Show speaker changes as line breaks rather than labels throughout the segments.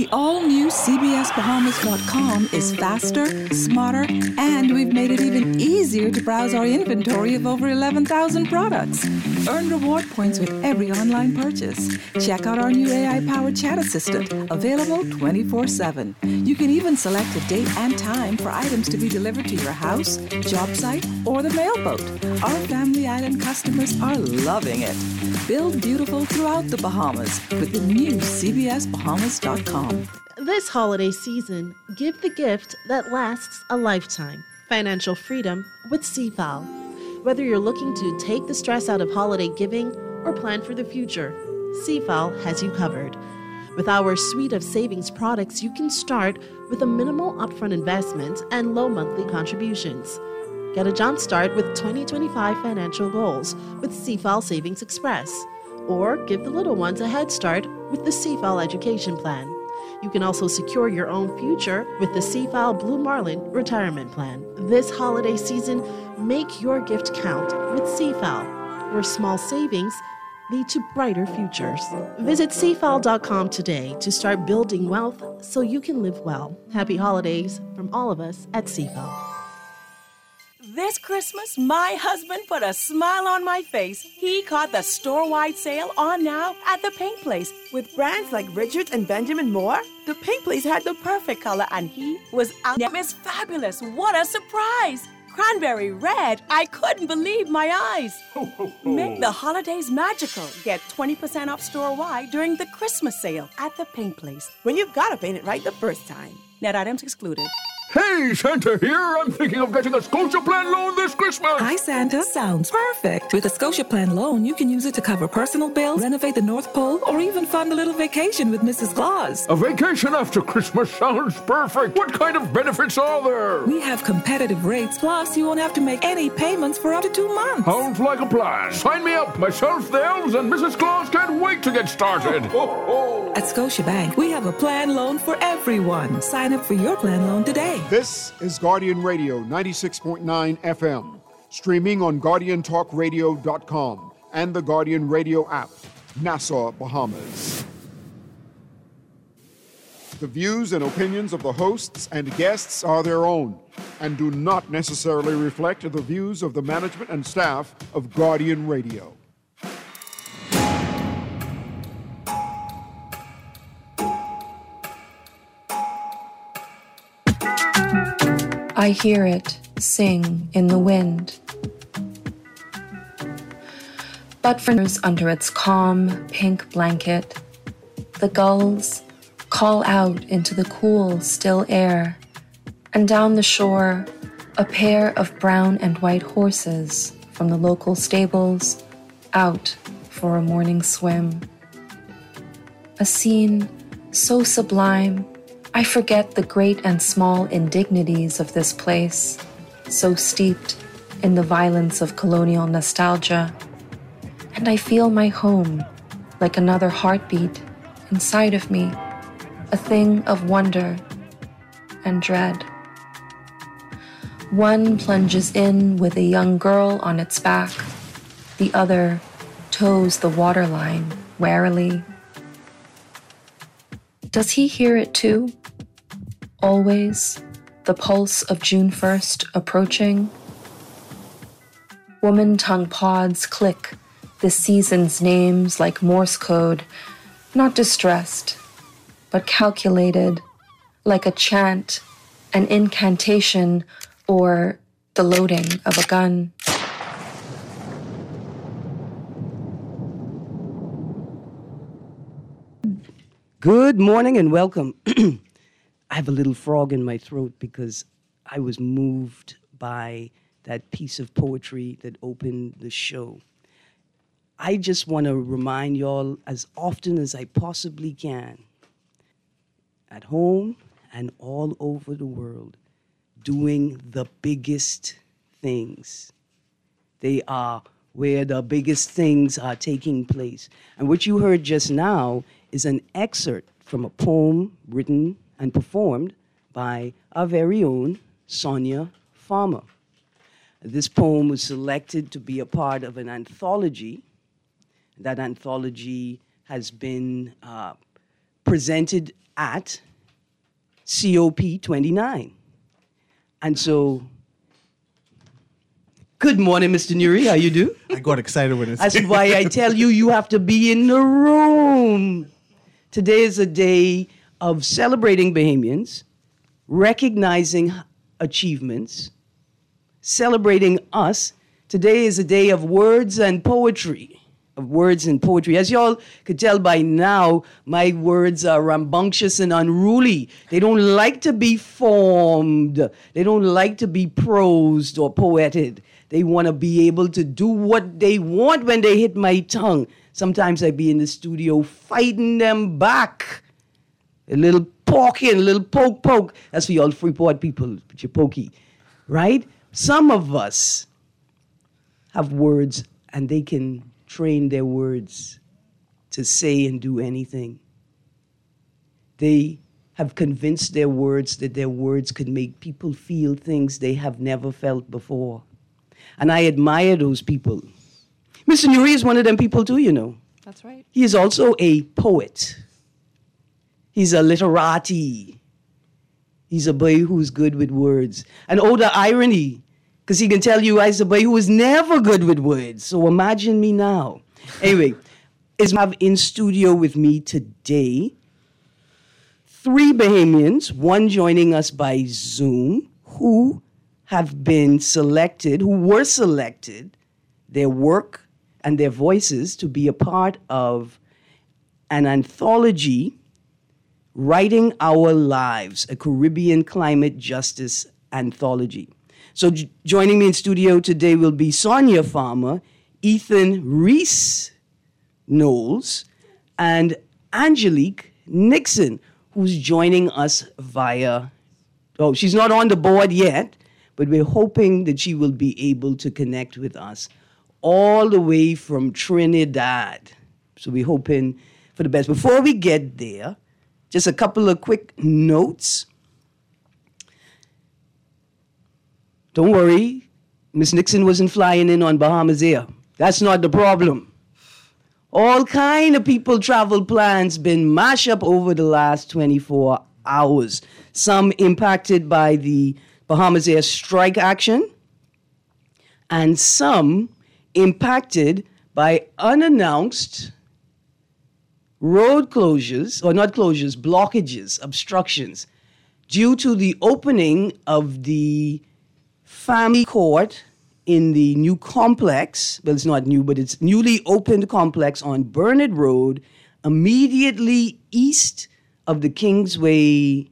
all-new CBSBahamas.com is faster, smarter, and we've made it even easier to browse our inventory of over 11,000 products. Earn reward points with every online purchase. Check out our new AI-powered chat assistant, available 24/7. You can even select a date and time for items to be delivered to your house, job site, or the mailboat. Our Family Island customers are loving it. Build beautiful throughout the Bahamas with the new CBSBahamas.com.
This holiday season, give the gift that lasts a lifetime. Financial freedom with CFAL. Whether you're looking to take the stress out of holiday giving or plan for the future, CFAL has you covered. With our suite of savings products, you can start with a minimal upfront investment and low monthly contributions. Get a jump start with 2025 financial goals with CFAL Savings Express. Or give the little ones a head start with the CFAL Education Plan. You can also secure your own future with the CFAL Blue Marlin Retirement Plan. This holiday season, make your gift count with CFAL, where small savings lead to brighter futures. Visit CFAL.com today to start building wealth so you can live well. Happy holidays from all of us at CFAL.
This Christmas, my husband put a smile on my face. He caught the store-wide sale on now at the Paint Place. With brands like Richards and Benjamin Moore, the Paint Place had the perfect color and he was out. It was fabulous. What a surprise. Cranberry red. I couldn't believe my eyes.
Ho, ho, ho.
Make the holidays magical. Get 20% off store-wide during the Christmas sale at the Paint Place. When you've got to paint it right the first time. Net items excluded.
Hey, Santa here. I'm thinking of getting a Scotia Plan loan this Christmas.
Hi, Santa. Sounds perfect. With a Scotia Plan loan, you can use it to cover personal bills, renovate the North Pole, or even fund a little vacation with Mrs. Claus.
A vacation after Christmas sounds perfect. What kind of benefits are there?
We have competitive rates, plus you won't have to make any payments for up to 2 months.
Sounds like a plan. Sign me up. Myself, the elves, and Mrs. Claus can't wait to get started. Ho, ho.
At Scotiabank, we have a plan loan for everyone. Sign up for your plan loan today.
This is Guardian Radio 96.9 FM, streaming on GuardianTalkRadio.com and the Guardian Radio app, Nassau, Bahamas. The views and opinions of the hosts and guests are their own and do not necessarily reflect the views of the management and staff of Guardian Radio.
I hear it sing in the wind. But for under its calm, pink blanket, the gulls call out into the cool, still air, and down the shore, a pair of brown and white horses from the local stables out for a morning swim. A scene so sublime, I forget the great and small indignities of this place, so steeped in the violence of colonial nostalgia, and I feel my home like another heartbeat inside of me, a thing of wonder and dread. One plunges in with a young girl on its back, the other toes the waterline warily. Does he hear it too? Always, the pulse of June 1st approaching. Woman tongue pods click this season's names like Morse code, not distressed, but calculated, like a chant, an incantation, or the loading of a gun.
Good morning and welcome. I have a little frog in my throat because I was moved by that piece of poetry that opened the show. I just want to remind y'all as often as I possibly can, at home and all over the world, doing the biggest things. They are where the biggest things are taking place. And what you heard just now is an excerpt from a poem written and performed by our very own Sonia Farmer. This poem was selected to be a part of an anthology. That anthology has been presented at COP29. And so, good morning, Mr. Nuri. How you do?
I got excited when it's...
That's why I tell you, you have to be in the room. Today is a day of celebrating Bahamians, recognizing achievements, celebrating us. Today is a day of words and poetry. As y'all could tell by now, my words are rambunctious and unruly. They don't like to be formed. They don't like to be prosed or poeted. They want to be able to do what they want when they hit my tongue. Sometimes I be in the studio fighting them back. A little poking, a little poke. That's for y'all Freeport people, with your pokey, right? Some of us have words and they can train their words to say and do anything. They have convinced their words that their words could make people feel things they have never felt before. And I admire those people. Mr. Nuri is one of them people too, you know.
That's right.
He is also a poet. He's a literati. He's a boy who's good with words. And oh, the irony, because he can tell you I'm a boy who was never good with words. So imagine me now. Anyway, I have in studio with me today 3 Bahamians, one joining us by Zoom, who were selected, their work and their voices to be a part of an anthology, Writing Our Lives, a Caribbean climate justice anthology. So joining me in studio today will be Sonia Farmer, Ethan Reese Knowles, and Angelique Nixon, who's joining us she's not on the board yet, but we're hoping that she will be able to connect with us all the way from Trinidad. So we're hoping for the best. Before we get there, just a couple of quick notes. Don't worry, Miss Nixon wasn't flying in on Bahamas Air. That's not the problem. All kind of people travel plans been mashed up over the last 24 hours. Some impacted by the Bahamas Air strike action, and some impacted by unannounced road closures, or not closures, blockages, obstructions, due to the opening of the family court in the new complex. Well, it's not new, but it's newly opened complex on Burnett Road, immediately east of the Kingsway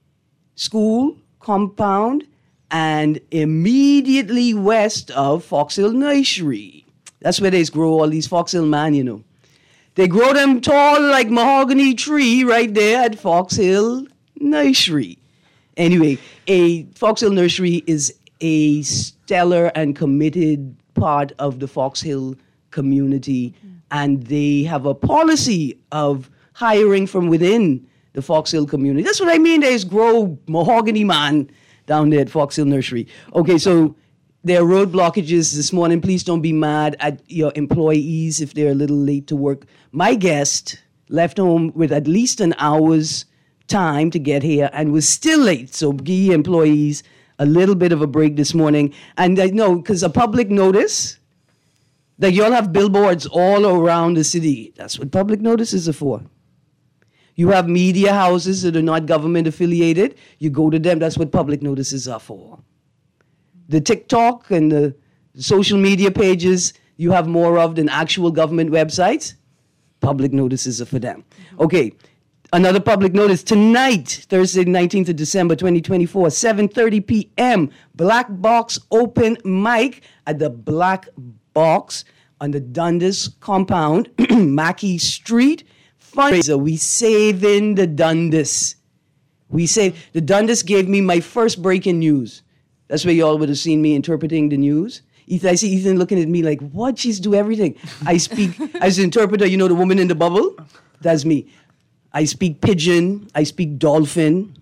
School compound and immediately west of Foxhill Nursery. That's where they grow all these Foxhill man, you know. They grow them tall like mahogany tree right there at Foxhill Nursery. Anyway, Foxhill Nursery is a stellar and committed part of the Foxhill community, and they have a policy of hiring from within the Foxhill community. That's what I mean. There's grow mahogany man down there at Foxhill Nursery. Okay, so there are road blockages this morning. Please don't be mad at your employees if they're a little late to work. My guest left home with at least an hour's time to get here and was still late. So give your employees a little bit of a break this morning. And I know, because a public notice, that y'all have billboards all around the city. That's what public notices are for. You have media houses that are not government affiliated. You go to them. That's what public notices are for. The TikTok and the social media pages you have more of than actual government websites, public notices are for them. Okay, another public notice. Tonight, Thursday, 19th of December, 2024, 7:30 p.m., Black Box open mic at the Black Box on the Dundas compound, Mackey Street. Fundraiser. We saving the Dundas. The Dundas gave me my first breaking news. That's where y'all would have seen me interpreting the news. I see Ethan looking at me like, what? She's do everything. I speak as an interpreter, you know, the woman in the bubble? That's me. I speak pidgin. I speak dolphin.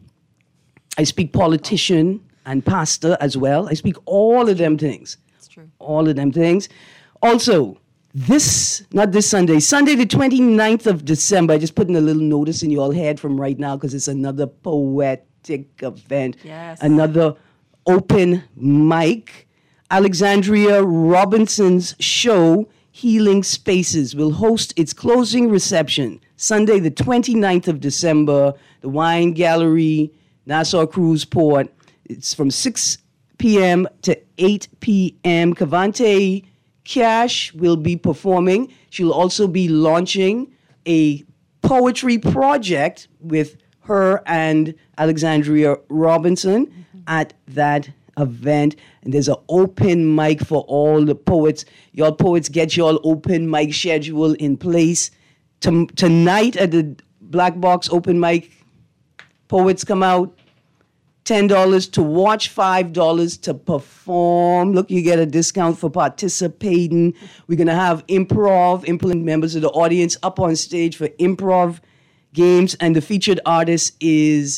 I speak politician and pastor as well. I speak all of them things.
That's true.
All of them things. Also, Not this Sunday, Sunday the 29th of December. Just putting a little notice in your head from right now because it's another poetic event.
Yes.
Another open mic. Alexandria Robinson's show, Healing Spaces, will host its closing reception Sunday the 29th of December, the Wine Gallery, Nassau Cruise Port. It's from 6 p.m. to 8 p.m. Cavante Cash will be performing. She'll also be launching a poetry project with her and Alexandria Robinson at that event. And there's an open mic for all the poets. Y'all poets, get your open mic schedule in place. Tonight at the Black Box open mic, poets come out. $10 to watch, $5 to perform. Look, you get a discount for participating. We're going to have improv members of the audience up on stage for improv games. And the featured artist is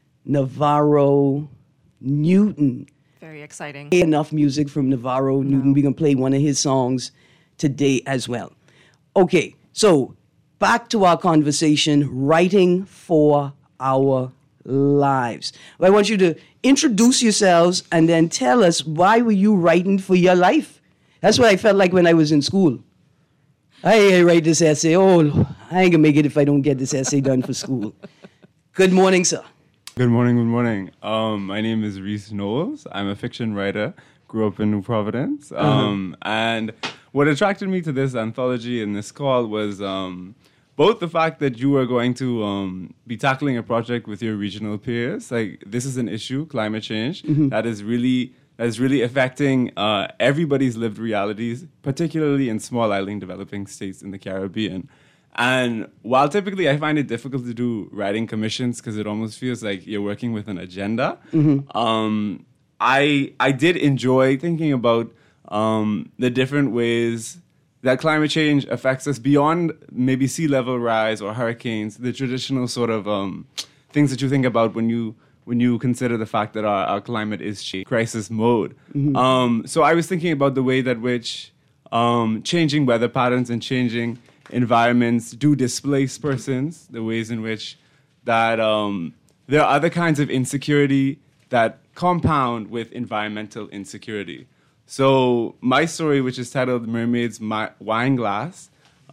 Navarro Newton.
Very exciting.
Enough music from Navarro Newton. We're going to play one of his songs today as well. Okay, so back to our conversation, writing for our lives. I want you to introduce yourselves and then tell us, why were you writing for your life? That's what I felt like when I was in school. I write this essay. Oh, I ain't gonna make it if I don't get this essay done for school. Good morning, sir.
Good morning, good morning. My name is Reese Knowles. I'm a fiction writer, grew up in New Providence. And what attracted me to this anthology and this call was both the fact that you are going to be tackling a project with your regional peers. Like, this is an issue, climate change, that is really affecting everybody's lived realities, particularly in small island developing states in the Caribbean. And while typically I find it difficult to do writing commissions because it almost feels like you're working with an agenda, I did enjoy thinking about the different ways that climate change affects us beyond maybe sea level rise or hurricanes, the traditional sort of things that you think about when you consider the fact that our climate is crisis mode. So I was thinking about the way that which changing weather patterns and changing environments do displace persons, the ways in which that there are other kinds of insecurity that compound with environmental insecurity. So my story, which is titled Mermaid's Wine Glass,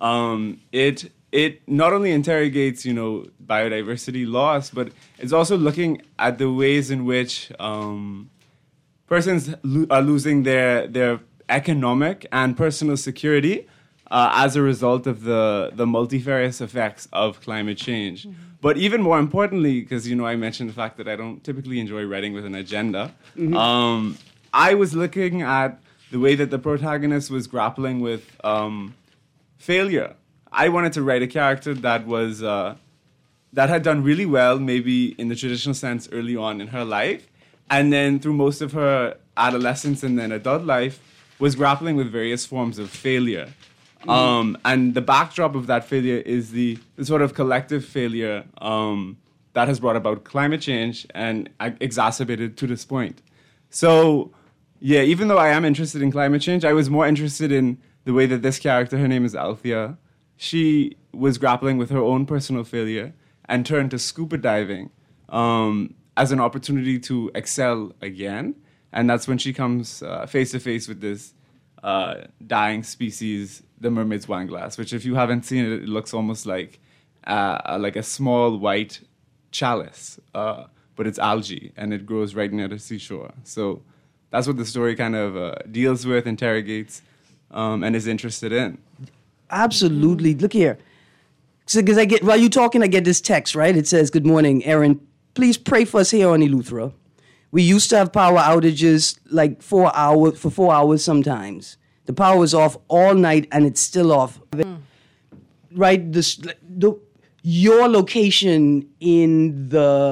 it not only interrogates, biodiversity loss, but it's also looking at the ways in which persons are losing their economic and personal security as a result of the multifarious effects of climate change. But even more importantly, because I mentioned the fact that I don't typically enjoy writing with an agenda, I was looking at the way that the protagonist was grappling with failure. I wanted to write a character that was that had done really well, maybe in the traditional sense early on in her life, and then through most of her adolescence and then adult life was grappling with various forms of failure. And the backdrop of that failure is the sort of collective failure that has brought about climate change and exacerbated to this point. So, yeah, even though I am interested in climate change, I was more interested in the way that this character, her name is Althea, she was grappling with her own personal failure and turned to scuba diving as an opportunity to excel again. And that's when she comes face to face with this dying species, the mermaid's wine glass, which if you haven't seen it, it looks almost like a small white chalice, but it's algae and it grows right near the seashore. So that's what the story kind of deals with, interrogates, and is interested in.
Absolutely. Look here. So, because while you're talking, I get this text, right? It says, "Good morning, Aaron. Please pray for us here on Eleuthera. We used to have power outages like 4 hours sometimes. The power was off all night and it's still off." Right? Your location in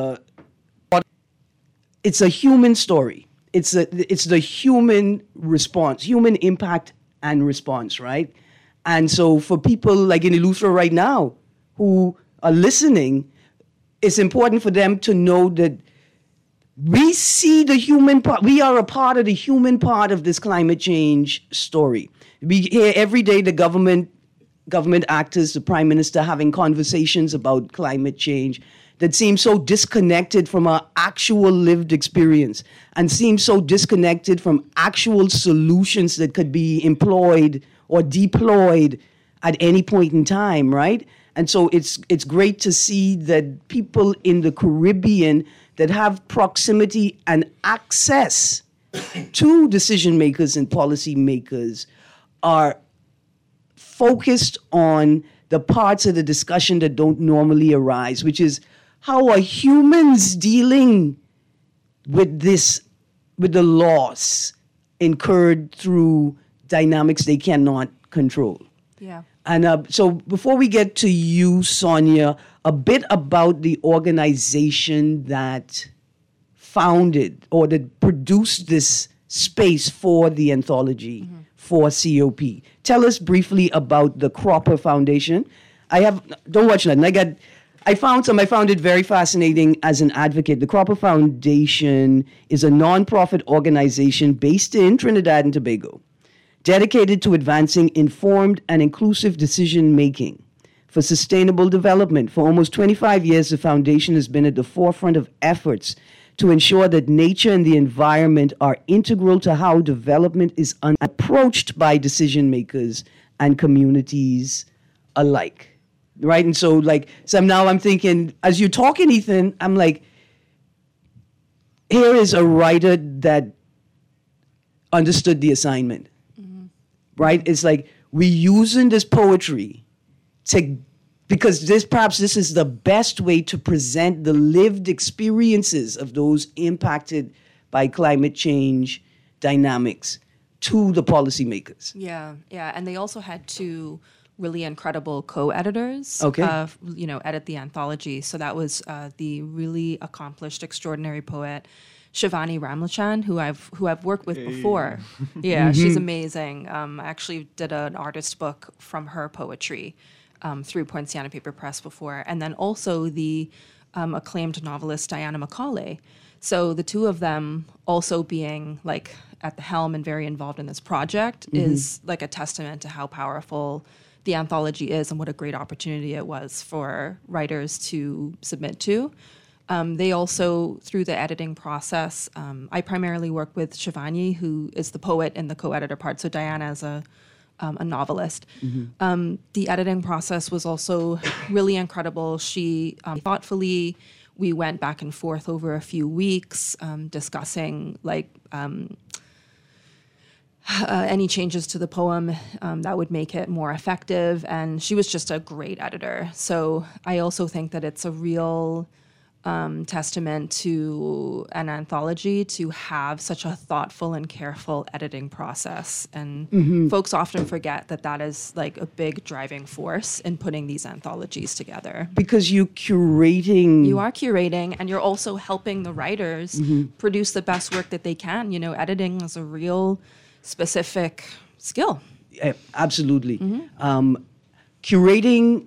it's a human story. It's the human response, human impact and response, right? And so for people like in Eleuthera right now who are listening, it's important for them to know that we see the human part. We are a part of the human part of this climate change story. We hear every day the government actors, the prime minister having conversations about climate change that seem so disconnected from our actual lived experience and seem so disconnected from actual solutions that could be employed or deployed at any point in time, right? And so it's great to see that people in the Caribbean that have proximity and access to decision makers and policy makers are focused on the parts of the discussion that don't normally arise, which is how are humans dealing with the loss incurred through dynamics they cannot control.
Yeah.
And so before we get to you, Sonia, a bit about the organization that founded or that produced this space for the anthology for COP. Tell us briefly about the Cropper Foundation. Don't watch nothing. I found it very fascinating as an advocate. The Cropper Foundation is a nonprofit organization based in Trinidad and Tobago, dedicated to advancing informed and inclusive decision-making for sustainable development. For almost 25 years, the foundation has been at the forefront of efforts to ensure that nature and the environment are integral to how development is approached by decision-makers and communities alike. Right? And so, now I'm thinking, as you're talking, Ethan, I'm like, here is a writer that understood the assignment. Right? It's like we're using this poetry because this is the best way to present the lived experiences of those impacted by climate change dynamics to the policymakers.
Yeah. And they also had two really incredible co-editors, edit the anthology. So that was the really accomplished, extraordinary poet Shivani Ramlachan, who I've worked with before. Yeah, she's amazing. I actually did an artist book from her poetry through Poinciana Paper Press before. And then also the acclaimed novelist Diana Macaulay. So the two of them also being at the helm and very involved in this project is a testament to how powerful the anthology is and what a great opportunity it was for writers to submit to. They also, through the editing process, I primarily work with Shivani, who is the poet in the co-editor part. So Diana is a novelist. The editing process was also really incredible. She thoughtfully, we went back and forth over a few weeks discussing any changes to the poem that would make it more effective. And she was just a great editor. So I also think that it's a real testament to an anthology to have such a thoughtful and careful editing process. And folks often forget that is a big driving force in putting these anthologies together.
Because you're curating.
You are curating, and you're also helping the writers produce the best work that they can. Editing is a real specific skill.
Yeah, absolutely. Curating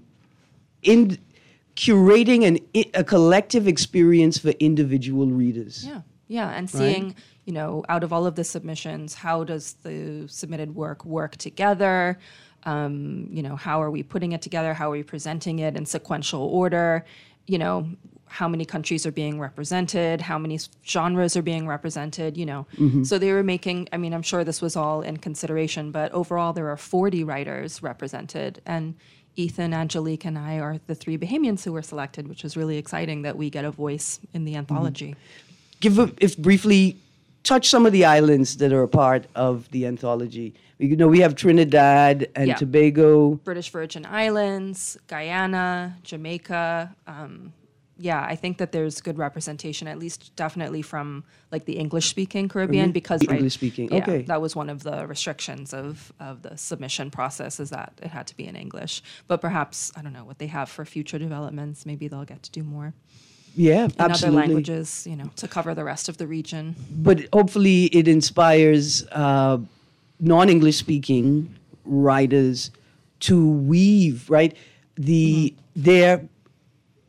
a collective experience for individual readers.
Yeah, and seeing, out of all of the submissions, how does the submitted work together? How are we putting it together? How are we presenting it in sequential order? How many countries are being represented? How many genres are being represented? So they were making, I'm sure this was all in consideration, but overall there are 40 writers represented, and Ethan, Angelique, and I are the three Bahamians who were selected, which is really exciting that we get a voice in the anthology.
Briefly touch some of the islands that are a part of the anthology. We have Trinidad and Tobago.
British Virgin Islands, Guyana, Jamaica. I think that there's good representation, at least definitely from the English-speaking Caribbean, because
English-speaking. Okay,
that was one of the restrictions of the submission process, is that it had to be in English. But perhaps, I don't know what they have for future developments. Maybe they'll get to do more.
Yeah,
in
absolutely.
other languages, to cover the rest of the region.
But hopefully, it inspires non-English-speaking writers to weave their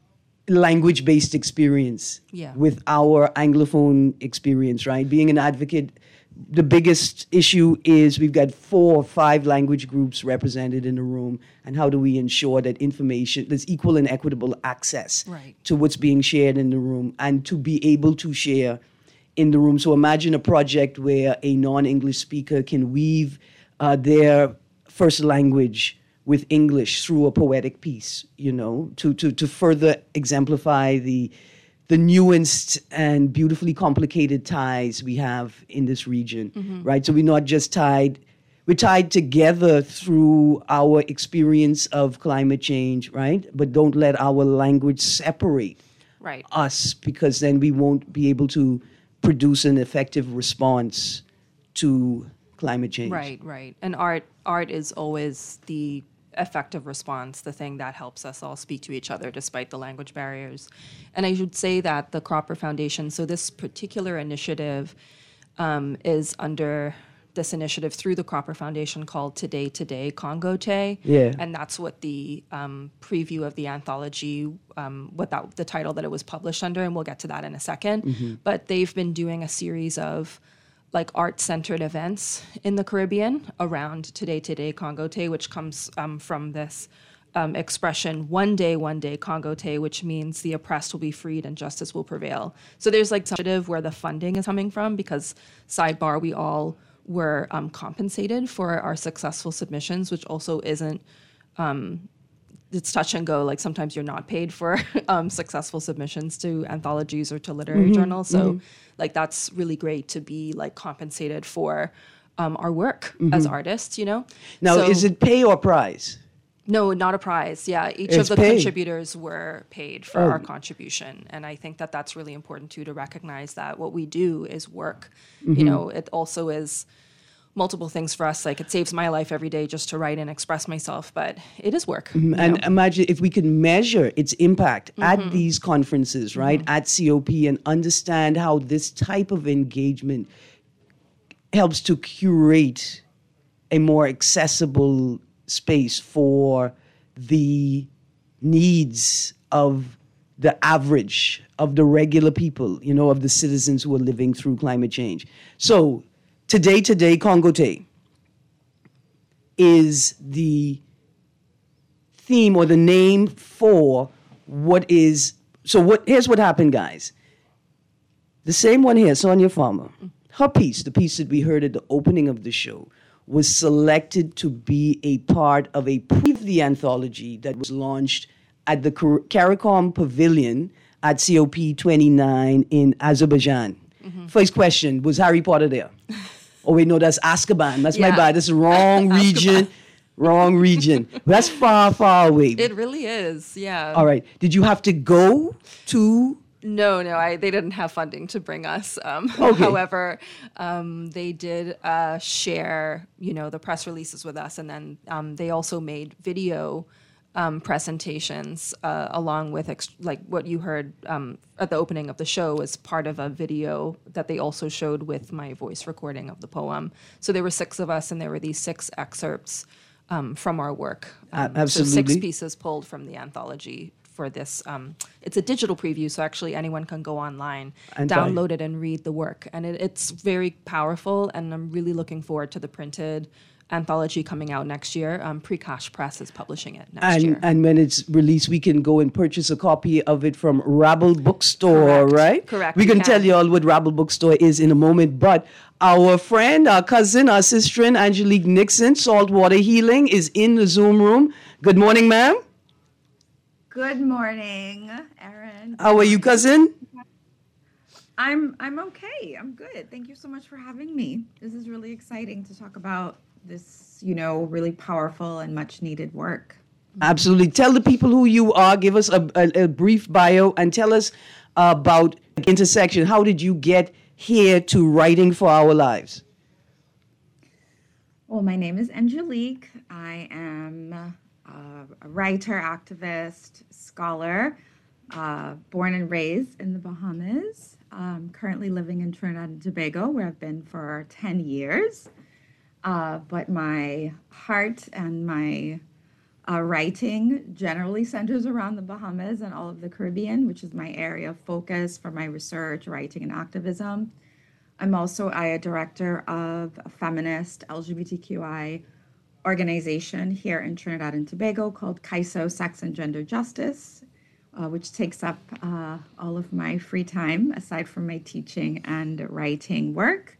language-based experience with our Anglophone experience, right? Being an advocate, the biggest issue is we've got 4 or 5 language groups represented in the room, and how do we ensure that information, there's equal and equitable access to what's being shared in the room and to be able to share in the room. So imagine a project where a non-English speaker can weave their first language with English through a poetic piece, you know, to further exemplify the nuanced and beautifully complicated ties we have in this region, right? So we're not just tied, we're tied together through our experience of climate change, right? But don't let our language separate us, because then we won't be able to produce an effective response to climate change.
Right. And art is always the effective response, the thing that helps us all speak to each other despite the language barriers. And I should say that the Cropper Foundation, so this particular initiative is under this initiative through the Cropper Foundation called Today Congo Te. And that's what the preview of the anthology, the title that it was published under, and we'll get to that in a second. But they've been doing a series of like art-centered events in the Caribbean around Today Congo Te, which comes from this expression, one day, Congo Te, which means the oppressed will be freed and justice will prevail. So there's like some initiative where the funding is coming from, because sidebar, we all were compensated for our successful submissions, which also isn't, it's touch and go. Like sometimes you're not paid for successful submissions to anthologies or to literary journals. So like that's really great to be like compensated for our work as artists, you know?
Now, is it pay or prize?
No, not a prize. Yeah, each of the contributors were paid for our contribution. And I think that that's really important too, to recognize that what we do is work. You know, it also is multiple things for us. Like it saves my life every day just to write and express myself, but it is work.
And imagine if we could measure its impact at these conferences, right, at COP, and understand how this type of engagement helps to curate a more accessible space for the needs of the average, of the regular people, you know, of the citizens who are living through climate change. So Today Congo Te is the theme or the name for what is, here's what happened, guys. The same one here, Sonia Farmer, her piece, the piece that we heard at the opening of the show, was selected to be a part of a preview of the anthology that was launched at the CARICOM Pavilion at COP29 in Azerbaijan. First question, was Harry Potter there? Oh, wait, no, that's Azkaban. That's my bad. That's the wrong region. Wrong region. That's far, far away.
It really is, yeah.
All right. Did you have to go to...
No, they didn't have funding to bring us. However, they did share, you know, the press releases with us, and then they also made video presentations along with like what you heard at the opening of the show as part of a video that they also showed with my voice recording of the poem. So there were 6 of us, and there were these 6 excerpts from our work.
Absolutely.
So 6 pieces pulled from the anthology for this. It's a digital preview, so actually anyone can go online, and download it, and read the work. And it's very powerful, and I'm really looking forward to the printed anthology coming out next year. Prekash Press is publishing it next year.
And when it's released, we can go and purchase a copy of it from Rabble Bookstore, right?
Correct.
We can tell you all what Rabble Bookstore is in a moment, but our friend, our cousin, our sister, Angelique Nixon, Saltwater Healing, is in the Zoom room. Good morning, ma'am.
Good morning, Erin.
How are you, cousin?
I'm okay. I'm good. Thank you so much for having me. This is really exciting to talk about this, you know, really powerful and much needed work.
Absolutely. Tell the people who you are. Give us a brief bio and tell us about Intersection. How did you get here to writing for our lives?
Well, my name is Angelique. I am a writer, activist, scholar, born and raised in the Bahamas. Currently living in Trinidad and Tobago, where I've been for 10 years. But my heart and my Writing generally centers around the Bahamas and all of the Caribbean, which is my area of focus for my research, writing, and activism. I'm also a director of a feminist LGBTQI organization here in Trinidad and Tobago called CAISO Sex and Gender Justice, which takes up all of my free time aside from my teaching and writing work.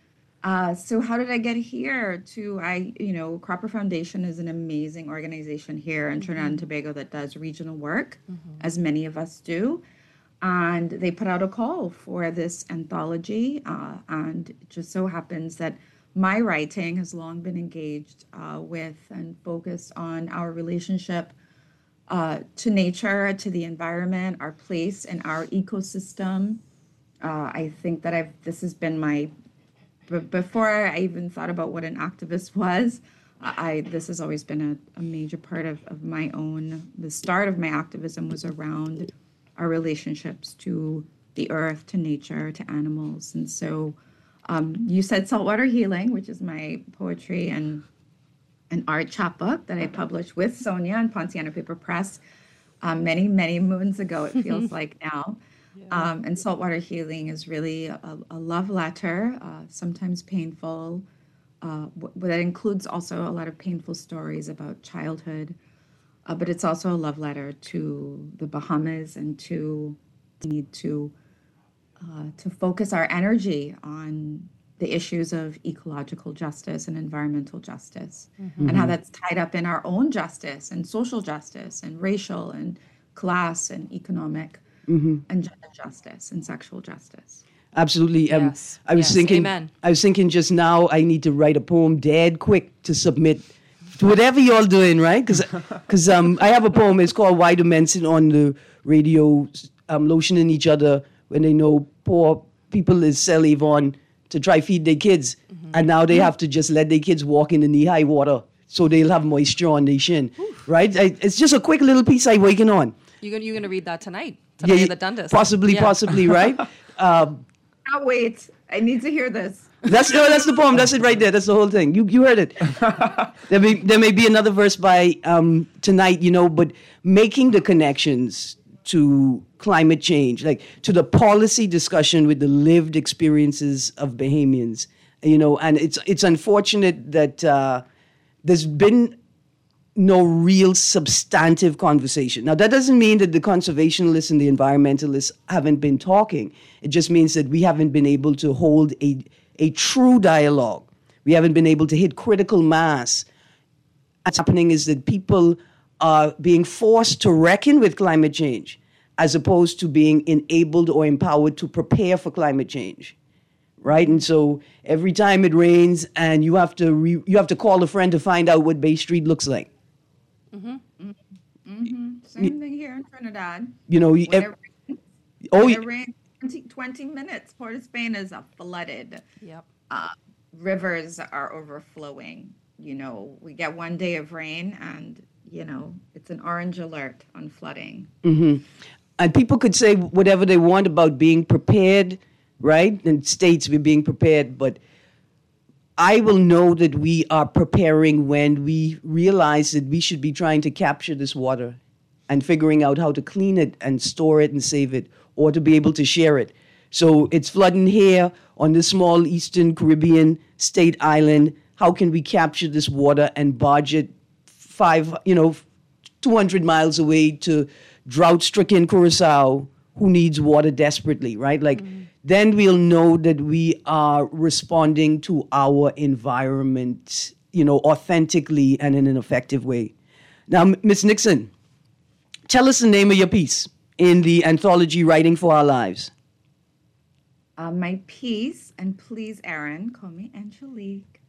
So how did I get here? Cropper Foundation is an amazing organization here in Trinidad and Tobago that does regional work, as many of us do. And they put out a call for this anthology. And it just so happens that my writing has long been engaged with and focused on our relationship to nature, to the environment, our place in our ecosystem. I think that this has been before I even thought about what an activist was, this has always been a major part of my own. The start of my activism was around our relationships to the earth, to nature, to animals. And so you said Saltwater Healing, which is my poetry and an art chapbook that I published with Sonia and Ponciano Paper Press many, many moons ago, it feels like now. Yeah. And Saltwater Healing is really a love letter, sometimes painful, but that includes also a lot of painful stories about childhood. But it's also a love letter to the Bahamas and to the need to focus our energy on the issues of ecological justice and environmental justice, and how that's tied up in our own justice and social justice and racial and class and economic and gender justice and sexual justice.
Absolutely.
Yes.
I was thinking.
Amen.
I was thinking just now. I need to write a poem dead quick to submit to whatever y'all doing, right? Because I have a poem. It's called "Why Do Men Sit on the Radio Lotioning Each Other When They Know Poor People is Sell Avon to try feed their kids, and now they have to just let their kids walk in the knee-high water so they'll have moisture on their shin, right? It's just a quick little piece I'm working on.
You're gonna read that tonight at the Dundas.
Possibly, right?
Can't wait. I need to hear this.
That's the poem. That's it right there. That's the whole thing. You heard it. There may be another verse by tonight, but making the connections to climate change, like to the policy discussion with the lived experiences of Bahamians, and it's unfortunate that there's been no real substantive conversation. Now, that doesn't mean that the conservationists and the environmentalists haven't been talking. It just means that we haven't been able to hold a true dialogue. We haven't been able to hit critical mass. What's happening is that people are being forced to reckon with climate change as opposed to being enabled or empowered to prepare for climate change, right? And so every time it rains and you have to call a friend to find out what Bay Street looks like.
Same thing here in Trinidad.
It
rains 20 minutes. Port of Spain is flooded.
Yep.
Rivers are overflowing. We get one day of rain and, it's an orange alert on flooding.
And people could say whatever they want about being prepared, right? And states we're being prepared, but I will know that we are preparing when we realize that we should be trying to capture this water and figuring out how to clean it and store it and save it, or to be able to share it. So it's flooding here on this small Eastern Caribbean state island. How can we capture this water and barge it 200 miles away to drought-stricken Curacao, who needs water desperately, right? Then we'll know that we are responding to our environment, authentically and in an effective way. Now, Ms. Nixon, tell us the name of your piece in the anthology Writing for Our Lives.
My piece, and please, Aaron, call me Angelique.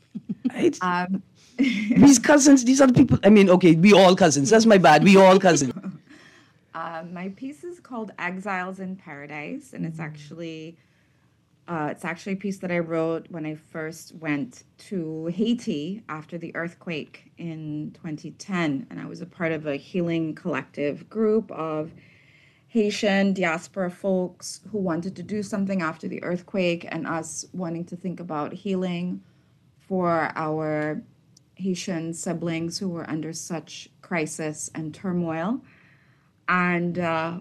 These cousins, these other people, we all cousins. That's my bad. We all cousins.
My piece is called Exiles in Paradise, and it's actually a piece that I wrote when I first went to Haiti after the earthquake in 2010, and I was a part of a healing collective group of Haitian diaspora folks who wanted to do something after the earthquake, and us wanting to think about healing for our Haitian siblings who were under such crisis and turmoil. And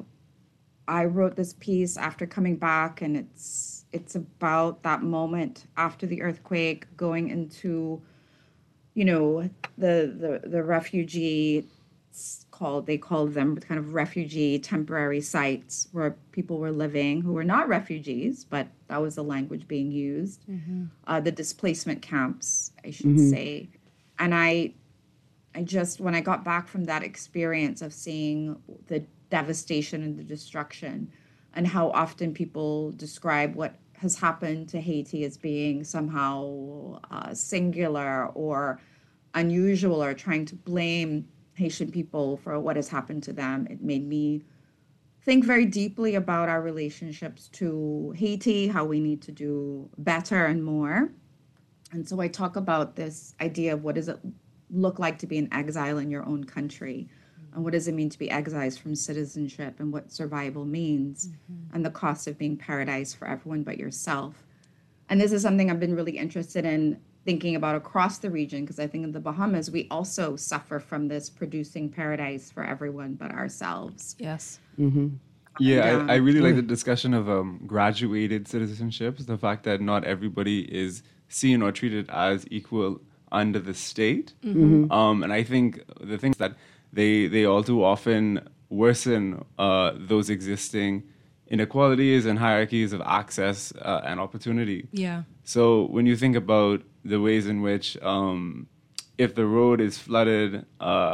I wrote this piece after coming back, and it's about that moment after the earthquake, going into, you know, the refugee, they called them kind of refugee temporary sites where people were living who were not refugees, but that was the language being used. The displacement camps, I should say. And I just, when I got back from that experience of seeing the devastation and the destruction, and how often people describe what has happened to Haiti as being somehow singular or unusual, or trying to blame Haitian people for what has happened to them, it made me think very deeply about our relationships to Haiti, how we need to do better and more. And so I talk about this idea of what does it look like to be an exile in your own country, and what does it mean to be exiled from citizenship, and what survival means, and the cost of being paradise for everyone but yourself. And this is something I've been really interested in thinking about across the region, because I think in the Bahamas, we also suffer from this producing paradise for everyone but ourselves.
Yes.
Yeah, I really like the discussion of graduated citizenships, the fact that not everybody is seen or treated as equal under the state. And I think the things that they all too often worsen those existing inequalities and hierarchies of access and opportunity.
Yeah.
So when you think about the ways in which if the road is flooded,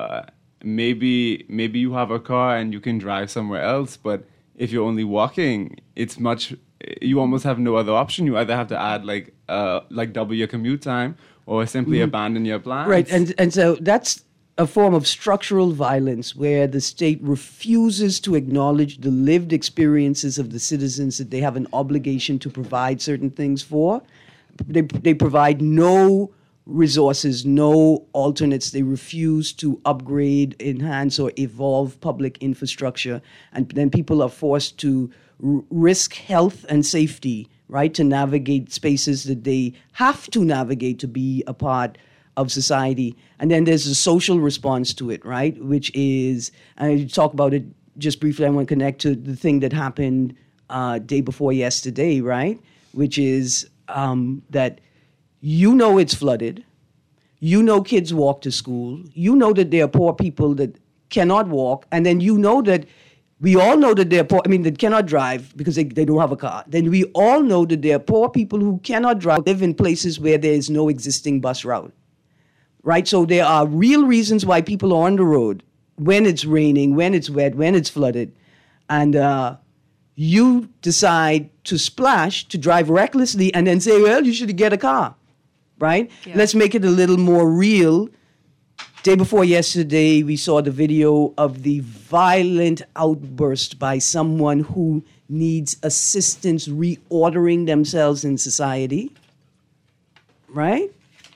maybe you have a car and you can drive somewhere else, but if you're only walking, you almost have no other option. You either have to add like double your commute time or simply abandon your plans.
Right, and so that's a form of structural violence where the state refuses to acknowledge the lived experiences of the citizens that they have an obligation to provide certain things for. They provide no resources, no alternates. They refuse to upgrade, enhance, or evolve public infrastructure. And then people are forced to risk health and safety, right, to navigate spaces that they have to navigate to be a part of society. And then there's a social response to it, right, which is, and I talk about it just briefly, I want to connect to the thing that happened day before yesterday, right, which is that you know it's flooded, you know kids walk to school, you know that there are poor people that cannot walk, and then you know that we all know that they're poor, that cannot drive because they don't have a car. Then we all know that there are poor people who cannot drive, live in places where there is no existing bus route, right? So there are real reasons why people are on the road when it's raining, when it's wet, when it's flooded. And you decide to splash, to drive recklessly, and then say, well, you should get a car, right? Yeah. Let's make it a little more real. Day before yesterday, we saw the video of the violent outburst by someone who needs assistance reordering themselves in society, right?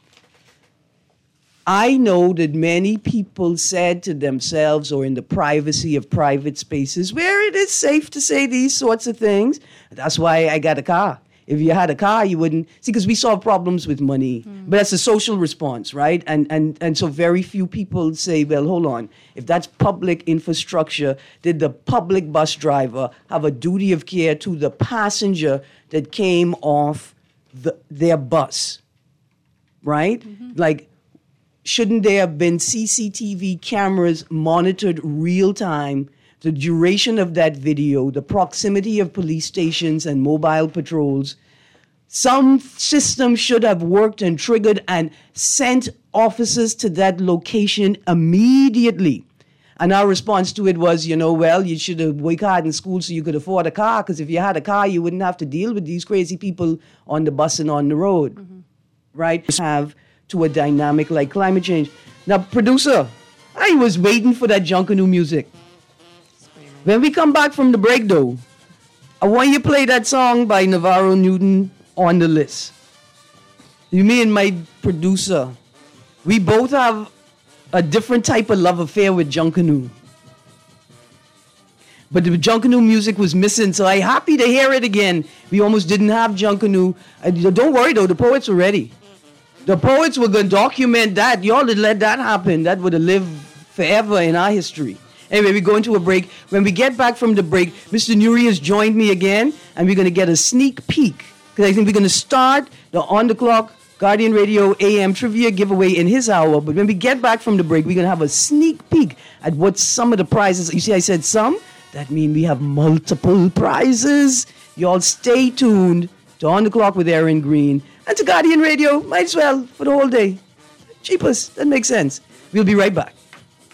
I know that many people said to themselves, or in the privacy of private spaces, where it is safe to say these sorts of things, that's why I got a car. If you had a car, you wouldn't. See, because we solve problems with money. But that's a social response, right? And so very few people say, well, hold on. If that's public infrastructure, did the public bus driver have a duty of care to the passenger that came off their bus, right? Like, shouldn't there have been CCTV cameras monitored real time, the duration of that video, the proximity of police stations and mobile patrols? Some system should have worked and triggered and sent officers to that location immediately. And our response to it was, well, you should have worked hard in school so you could afford a car, because if you had a car, you wouldn't have to deal with these crazy people on the bus and on the road, right? Have to a dynamic like climate change. Now, producer, I was waiting for that Junkanoo music. When we come back from the break, though, I want you to play that song by Navarro Newton, On the List. Me and my producer, we both have a different type of love affair with Junkanoo. But the Junkanoo music was missing, so I'm happy to hear it again. We almost didn't have Junkanoo. Don't worry, though, the poets were ready. The poets were going to document that. Y'all did let that happen. That would have lived forever in our history. Anyway, we're going to a break. When we get back from the break, Mr. Nuri has joined me again, and we're going to get a sneak peek. Because I think we're going to start the on-the-clock Guardian Radio AM trivia giveaway in his hour. But when we get back from the break, we're going to have a sneak peek at what some of the prizes. You see, I said some. That means we have multiple prizes. Y'all stay tuned to On the Clock with Aaron Green. And to Guardian Radio, might as well, for the whole day. Cheapest, that makes sense. We'll be right back.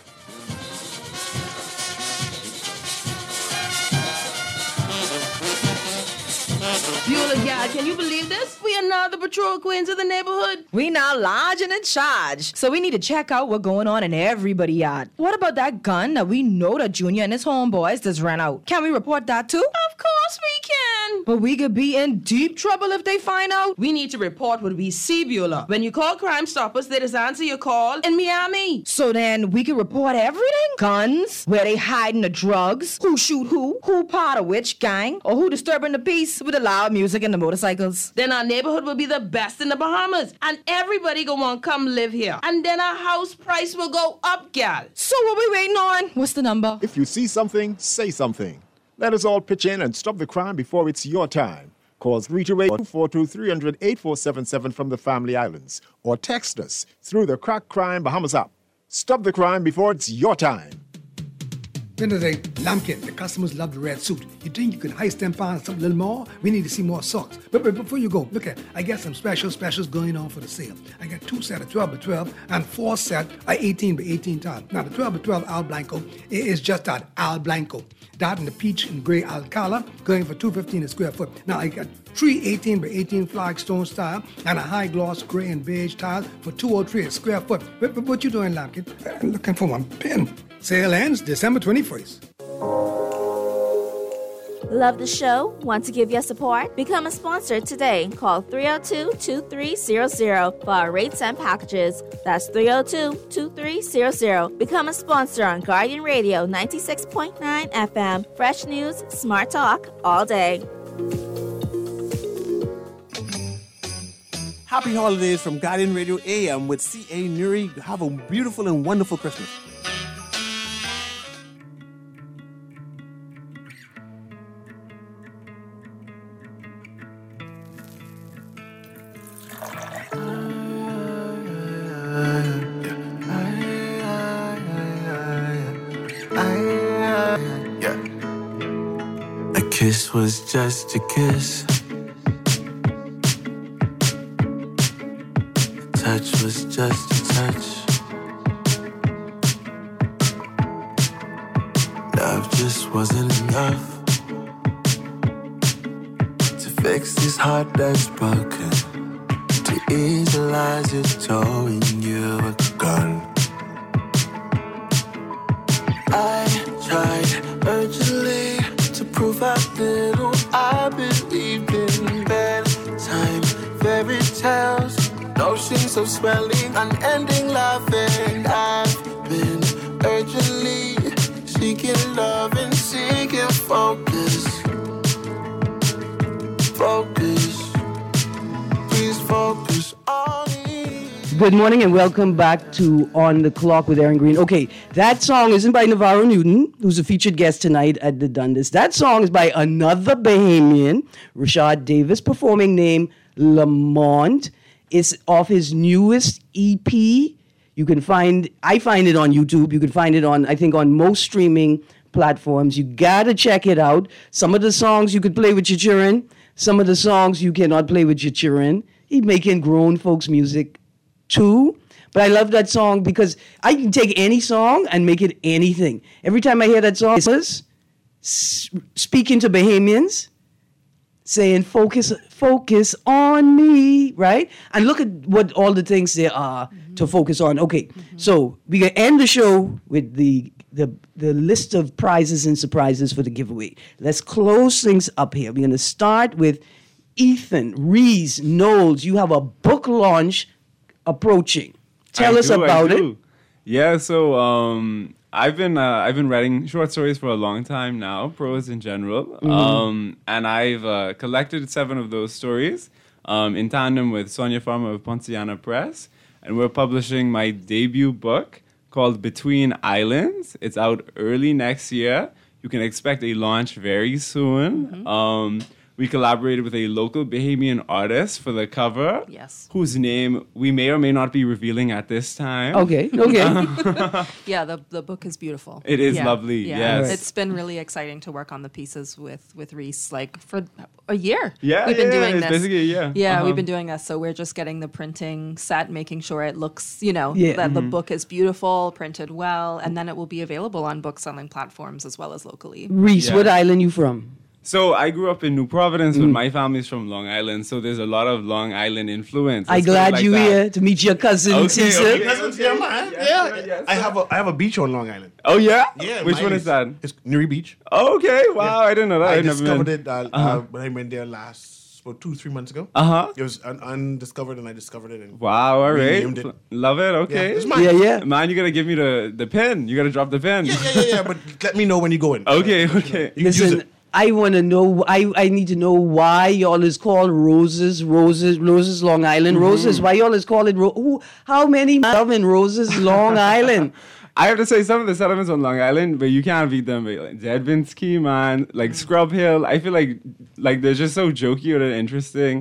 Beulah, gal, can you believe this? We are now the patrol queens of the neighborhood.
We now large and in charge. So we need to check out what's going on in everybody's yard. What about that gun that we know that Junior and his homeboys just ran out? Can we report that too?
Of course we can.
But we could be in deep trouble if they find out.
We need to report what we see, Beulah. When you call Crime Stoppers, they just answer your call in Miami.
So then we can report everything? Guns, where they hiding the drugs, who shoot who part of which gang, or who disturbing the peace with the loud music and the motorcycles.
Then our neighborhood will be the best in the Bahamas, and everybody gonna want to come live here. And then our house price will go up, gal.
So what we waiting on? What's the number?
If you see something, say something. Let us all pitch in and stop the crime before it's your time. Call 328-423-8477 from the Family Islands, or text us through the Crack Crime Bahamas app. Stop the crime before it's your time.
Then there's a Lampkin. The customers love the red suit. You think you can heist them pounds something a little more? We need to see more socks. But before you go, look at, I got some specials going on for the sale. I got 2 sets of 12 by 12 and 4 sets of 18 by 18 tiles. Now the 12 by 12 Al Blanco is just that, Al Blanco. That and the peach and gray Alcala going for $2.15 a square foot. Now I got 3 18 by 18 flagstone style and a high gloss gray and beige tile for $2.03 a square foot. But what you doing, Lampkin? I'm looking for one pen. Sale ends December 21st.
Love the show? Want to give your support? Become a sponsor today. Call 302-2300 for our rates and packages. That's 302-2300. Become a sponsor on Guardian Radio 96.9 FM. Fresh news, smart talk, all day.
Happy holidays from Guardian Radio AM with C.A. Nuri. Have a beautiful and wonderful Christmas.
A kiss was just a kiss. A touch was just a touch. Love just wasn't enough to fix this heart that's broken, to equalize it, towing you a gun. I tried urgently to prove how little I believed in bedtime fairy tales, notions of swelling, unending laughing. I've been urgently seeking love and seeking focus. Focus, please focus on me.
Good morning and welcome back to On the Clock with Aaron Green. Okay, that song isn't by Navarro Newton, who's a featured guest tonight at the Dundas. That song is by another Bahamian, Rashad Davis, performing name Lamont. It's off his newest EP. You can I find it on YouTube. You can find it on, I think, on most streaming platforms. You gotta check it out. Some of the songs you could play with your children. Some of the songs you cannot play with your children. He's making grown folks music too. But I love that song because I can take any song and make it anything. Every time I hear that song, it's speaking to Bahamians, saying, focus on me, right? And look at what all the things there are to focus on. Okay, so we're going to end the show with the list of prizes and surprises for the giveaway. Let's close things up here. We're going to start with Ethan, Reese, Knowles. You have a book launch approaching. Tell us about it.
Yeah, so I've been writing short stories for a long time now, prose in general, and I've collected 7 of those stories. in tandem with Sonia Farmer of Ponciana Press. And we're publishing my debut book called Between Islands. It's out early next year. You can expect a launch very soon. We collaborated with a local Bahamian artist for the cover.
Yes.
Whose name we may or may not be revealing at this time.
Okay.
Yeah, the book is beautiful.
It is lovely, yes.
Right. It's been really exciting to work on the pieces with Reese, like, for a year.
Yeah,
we've been doing
it's
this.
basically a year.
Yeah, we've been doing this. So we're just getting the printing set, making sure it looks, that the book is beautiful, printed well, and then it will be available on book selling platforms as well as locally.
Reese, what island you from?
So I grew up in New Providence, but my family's from Long Island, so there's a lot of Long Island influence.
I'm glad you're here to meet your cousin,
Okay.
Cousins, yeah, man. Yeah. I have a beach on Long Island.
Oh, yeah?
Yeah.
Which one is that?
It's Newry Beach.
Oh, okay. Wow, I didn't know that.
I
I'd never
discovered
been.
it when I went there about 2-3 months ago. It was undiscovered, and I discovered it. And
Wow, all right.
renamed it.
Love it. Okay.
Yeah, it's mine.
Man, you got to give me the pen. You got to drop the pen.
Yeah. But let me know when you go in.
Okay.
You can use
Listen,
it.
I want to know. I need to know why y'all is called Roses, Long Island Roses. Why y'all is called it? How many loving Roses, Long Island?
I have to say, some of the settlements on Long Island, but you can't beat them. Like Jedvinsky, man, like Scrub Hill. I feel like they're just so jokey and interesting.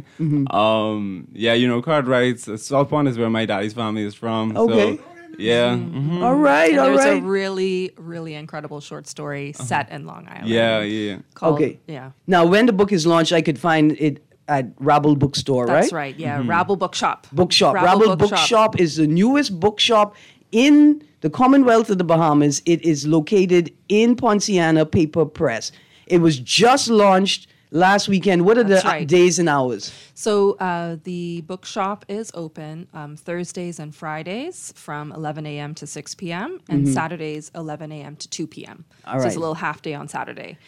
Cartwrights. Salt Pond is where my daddy's family is from.
Okay.
So, yeah.
All right.
And
all
there's
right.
a really, really incredible short story set in Long Island.
Yeah.
Called,
Okay.
Yeah.
Now, when the book is launched, I could find it at Rabble Bookstore, right?
That's right. Yeah. Rabble Bookshop.
Bookshop.
Rabble
Rabble Bookshop is the newest bookshop in the Commonwealth of the Bahamas. It is located in Ponciana Paper Press. It was just launched last weekend. What are the days and hours?
So the bookshop is open Thursdays and Fridays from 11 a.m. to 6 p.m. and Saturdays 11 a.m. to 2 p.m.
All
so
right.
it's a little half day on Saturday.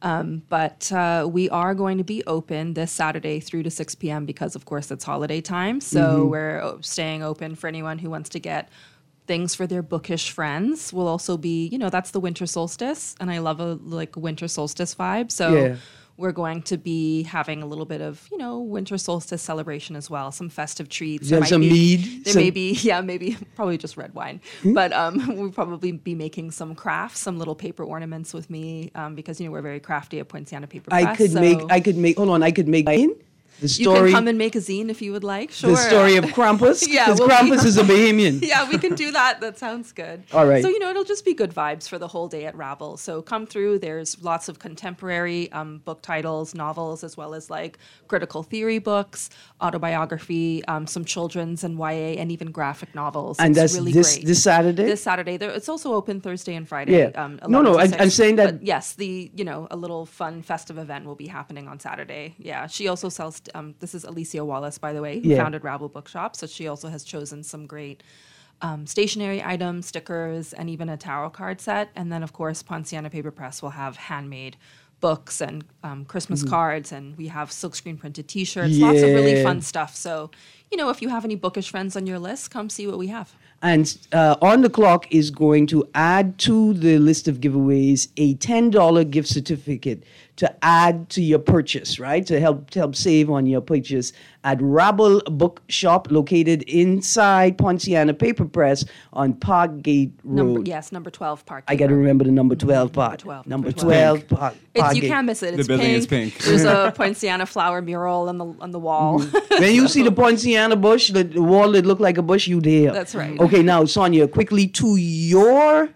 But we are going to be open this Saturday through to 6 p.m. because, of course, it's holiday time. So we're staying open for anyone who wants to get things for their bookish friends. Will also be, that's the winter solstice, and I love a winter solstice vibe. So we're going to be having a little bit of, winter solstice celebration as well. Some festive treats.
There some mead.
There may be, maybe probably just red wine. But we'll probably be making some crafts, some little paper ornaments with me because we're very crafty at Ponciana Paper Press.
I could make wine. The story,
you can come and make a zine if you would like. Sure.
The story of Krampus?
Yeah.
Because Krampus is a Bahamian.
Yeah, we can do that. That sounds good.
All right.
So, it'll just be good vibes for the whole day at Rabble. So come through. There's lots of contemporary book titles, novels, as well as critical theory books, autobiography, some children's and YA, and even graphic novels.
And
it's
that's
really
this
great.
This Saturday?
This Saturday. It's also open Thursday and Friday.
Yeah.
11 to 6.
I'm saying that.
But yes, a little fun festive event will be happening on Saturday. Yeah. She also sells, this is Alicia Wallace, by the way, who founded Rabble Bookshop. So she also has chosen some great stationery items, stickers, and even a tarot card set. And then, of course, Ponciana Paper Press will have handmade books and Christmas cards, and we have silkscreen printed T-shirts, lots of really fun stuff. So, if you have any bookish friends on your list, come see what we have.
And On the Clock is going to add to the list of giveaways a $10 gift certificate to add to your purchase, right? To help save on your purchase at Rabble Bookshop, located inside Ponciana Paper Press on Parkgate Road.
Number 12 Parkgate.
I got to remember the number 12 part. Number 12 Parkgate.
You can't miss it.
The building is pink.
There's a Ponciana flower mural on the wall.
When you see the Ponciana bush, the wall that look like a bush, you there.
That's right.
Okay, now Sonia, quickly to your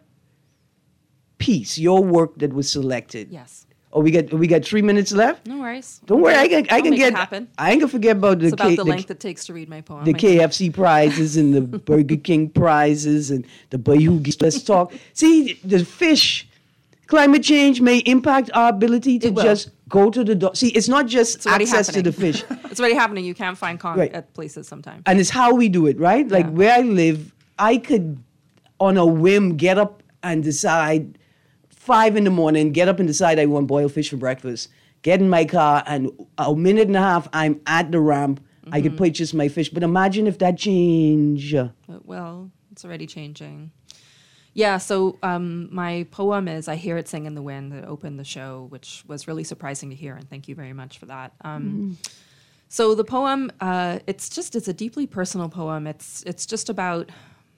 piece, your work that was selected.
Yes.
Oh, we got 3 minutes left.
No worries.
Don't worry, I can
make
get.
it happen.
I ain't gonna forget about
it's about the length it takes to read my poem.
The KFC prizes and the Burger King prizes and the Bayougi. Let's talk. See, the fish. Climate change may impact our ability to just go to the door. See, it's not just access to the fish.
It's already happening. You can't find at places sometimes.
And it's how we do it, right? Like where I live, I could, on a whim, get up and decide 5 a.m, get up and decide I want boiled fish for breakfast. Get in my car, and a minute and a half, I'm at the ramp. I could purchase my fish. But imagine if that changed.
Well, it's already changing. Yeah, so my poem is I Hear It Sing in the Wind that opened the show, which was really surprising to hear, and thank you very much for that. So the poem, it's a deeply personal poem. It's just about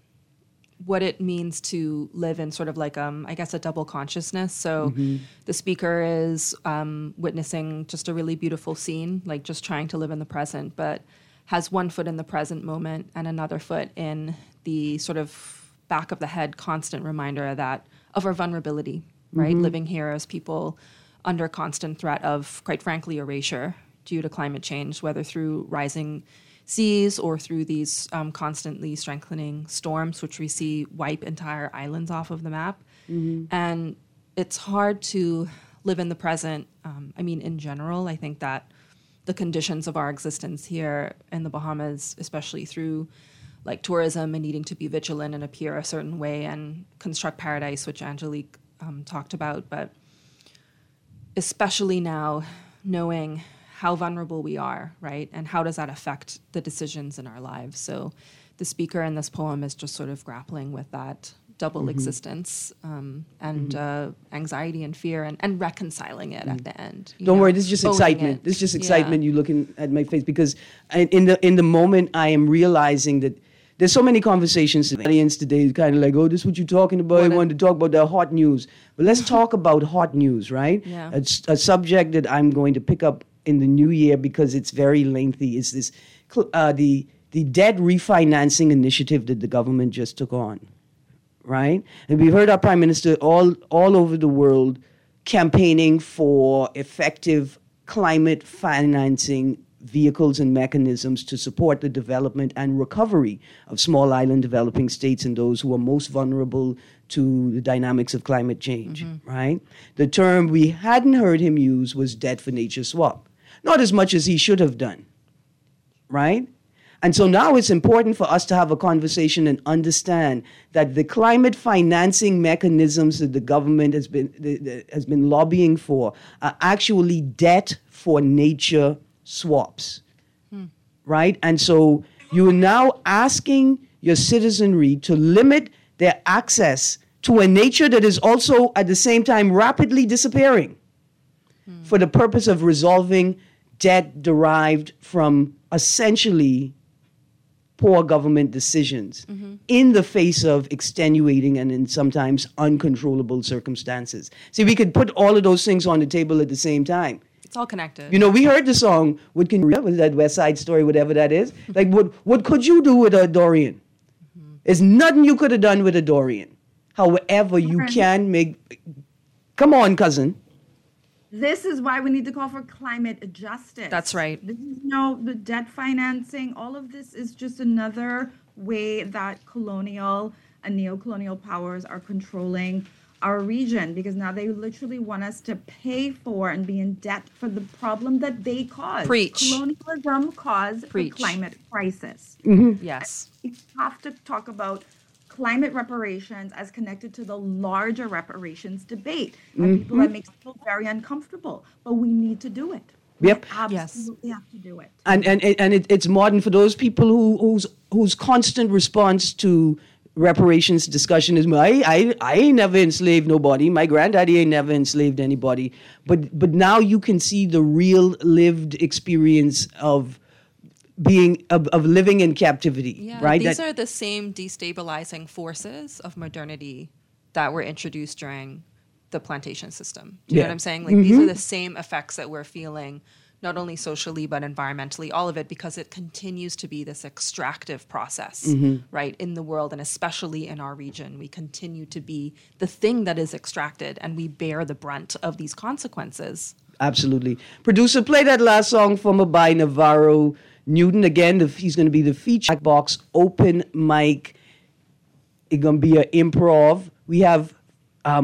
what it means to live in sort of like, I guess, a double consciousness. So the speaker is witnessing just a really beautiful scene, like just trying to live in the present, but has one foot in the present moment and another foot in the sort of back of the head constant reminder of our vulnerability, right? Living here as people under constant threat of, quite frankly, erasure due to climate change, whether through rising seas or through these constantly strengthening storms, which we see wipe entire islands off of the map. And it's hard to live in the present. In general, I think that the conditions of our existence here in the Bahamas, especially through like tourism and needing to be vigilant and appear a certain way and construct paradise, which Angelique talked about, but especially now knowing how vulnerable we are, right? And how does that affect the decisions in our lives? So the speaker in this poem is just sort of grappling with that double existence and anxiety and fear and reconciling it at the end.
Don't worry, this is just excitement. This is just excitement. You looking at my face because in the moment I am realizing that there's so many conversations in the audience today, kind of like, oh, this is what you're talking about. I wanted to talk about the hot news. But let's talk about hot news, right?
Yeah.
It's a subject that I'm going to pick up in the new year because it's very lengthy. It's this the debt refinancing initiative that the government just took on, right? And we've heard our prime minister all over the world campaigning for effective climate financing vehicles and mechanisms to support the development and recovery of small island developing states and those who are most vulnerable to the dynamics of climate change, right? The term we hadn't heard him use was debt for nature swap. Not as much as he should have done, right? And so now it's important for us to have a conversation and understand that the climate financing mechanisms that the government has been lobbying for are actually debt for nature swaps, right? And so you are now asking your citizenry to limit their access to a nature that is also at the same time rapidly disappearing for the purpose of resolving debt derived from essentially poor government decisions in the face of extenuating and in sometimes uncontrollable circumstances. See, we could put all of those things on the table at the same time.
It's all connected.
You know, we heard the song, was that West Side Story, whatever that is. Like, what could you do with a Dorian? There's nothing you could have done with a Dorian. However, you can make... Come on, cousin.
This is why we need to call for climate justice.
That's right.
This is, the debt financing, all of this is just another way that colonial and neo-colonial powers are controlling our region, because now they literally want us to pay for and be in debt for the problem that they caused.
Preach.
Colonialism caused the climate crisis.
Yes.
We have to talk about climate reparations as connected to the larger reparations debate. And people, that makes people very uncomfortable, but we need to do it.
Yep.
We absolutely have to do it.
And it's modern for those people whose constant response to reparations discussion is, I ain't never enslaved nobody. My granddaddy ain't never enslaved anybody. But now you can see the real lived experience of living in captivity, right?
These are the same destabilizing forces of modernity that were introduced during the plantation system. Do you know what I'm saying? Like these are the same effects that we're feeling, not only socially but environmentally, all of it, because it continues to be this extractive process, right, in the world, and especially in our region. We continue to be the thing that is extracted, and we bear the brunt of these consequences.
Absolutely. Producer, play that last song from by Navarro Newton. Again, he's going to be the feature box open mic. It's going to be an improv. We have a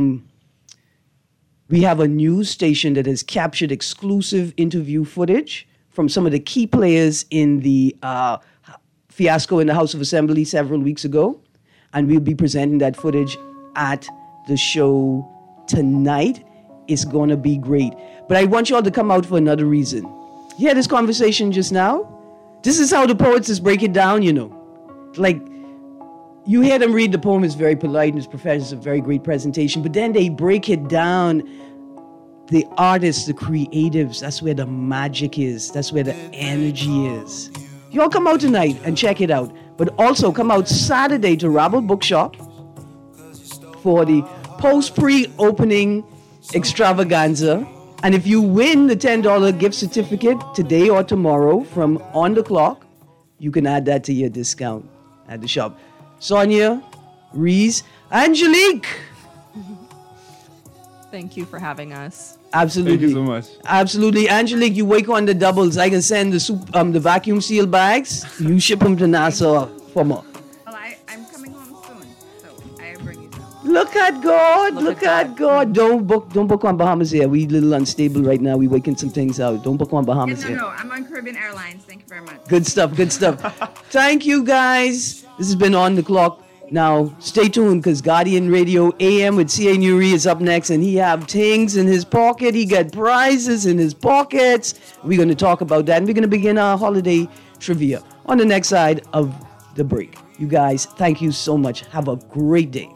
news station that has captured exclusive interview footage from some of the key players in the fiasco in the House of Assembly several weeks ago. And we'll be presenting that footage at the show tonight. It's going to be great. But I want you all to come out for another reason. You hear this conversation just now? This is how the poets just break it down, you know. Like, you hear them read the poem, it's very polite and it's professional, it's a very great presentation, but then they break it down the artists, the creatives, that's where the magic is. That's where the energy is. Y'all come out tonight and check it out. But also come out Saturday to Rabble Bookshop for the post-pre-opening extravaganza. And if you win the $10 gift certificate today or tomorrow from On the Clock, you can add that to your discount at the shop. Sonia, Reese, Angelique.
Thank you for having us.
Absolutely.
Thank you so much.
Absolutely. Angelique, you work on the doubles. I can send the vacuum seal bags. You ship them to Nassau for more.
Well, I'm coming home soon, so I bring you some.
Look at God. Look at God. Don't book on Bahamas here. We a little unstable right now. We working some things out. Don't book on Bahamas here.
No, I'm on Caribbean Airlines. Thank you very much.
Good stuff. Thank you, guys. This has been On the Clock. Now, stay tuned because Guardian Radio AM with C.A. Nuri is up next, and he have things in his pocket. He got prizes in his pockets. We're going to talk about that, and we're going to begin our holiday trivia on the next side of the break. You guys, thank you so much. Have a great day.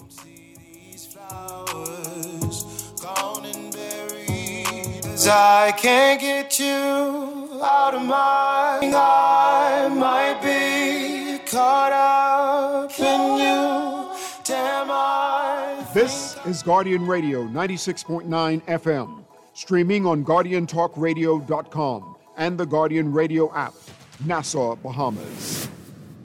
I can't get you out of my mind. I might be caught up in you. Damn,
This is Guardian Radio 96.9 FM, streaming on GuardianTalkRadio.com and the Guardian Radio app, Nassau, Bahamas.